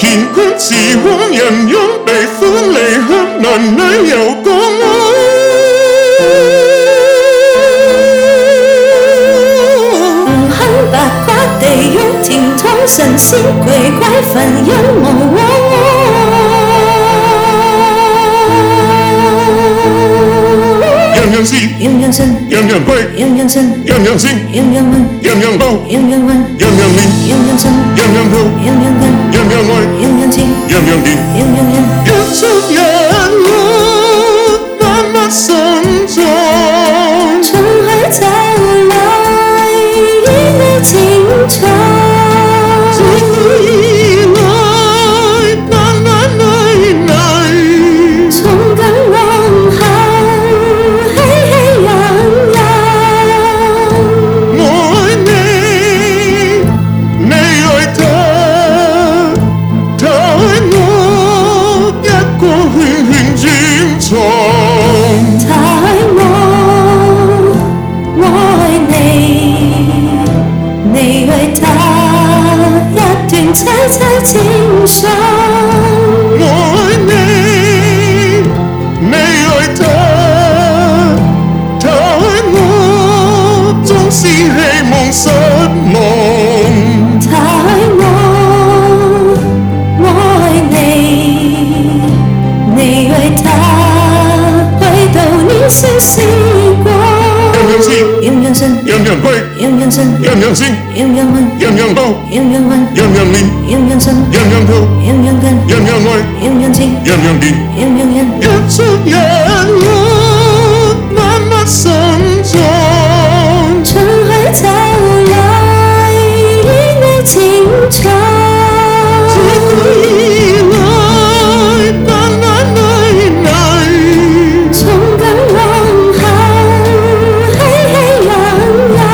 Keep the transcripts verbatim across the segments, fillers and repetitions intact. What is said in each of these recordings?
乾坤似往人擁被歡離合，男女又講愛。 無恨白骨地獄甜痛，神仙鬼怪焚陰無往樣樣是， 樣樣信， 樣樣歸， 樣樣信， 樣樣先， 樣樣問， 樣樣報， 樣樣運， 樣樣練， 樣樣信， 樣樣抱， 樣樣近， 樣樣愛， 樣樣情， 樣樣變， 樣樣人。 一出一落，單乜心中。 從海走來，與你情長。 從以來，單眼淚淚。 從今往後，喜喜洋洋。 我愛你，你愛他，他愛我，一個圈圈轉錯。 他愛我，我愛你，你愛他，一段凄凄情傷。 我愛你，你愛他，他愛我，總是希望失望。 他愛我，我愛你，你愛他，回到年少時光。 樣樣是， 樣樣信， 樣樣歸， 樣樣信， 樣樣先， 樣樣問， 樣樣報， 樣樣運， 樣樣練， 樣樣信， 樣樣抱， 樣樣近， 樣樣愛， 樣樣情， 樣樣變。 樣樣人。 一出一落，單乜心中。 從海走來，與你情長。 從以來，單眼淚淚。 從今往後，喜喜洋洋。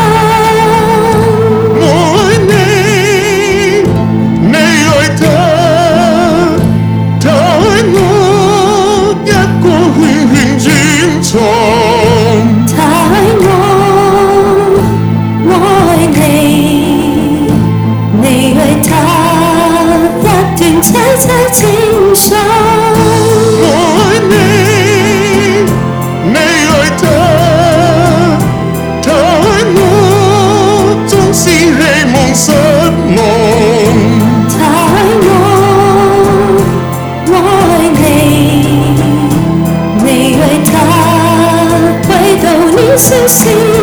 我愛你，你愛他，他愛我，一個圈圈轉錯。 他愛我，我愛你，你愛他，一段凄凄情傷。 我愛你，你愛他，他愛我，總是希望失望。 他愛我，我愛你，你愛他，回到年少時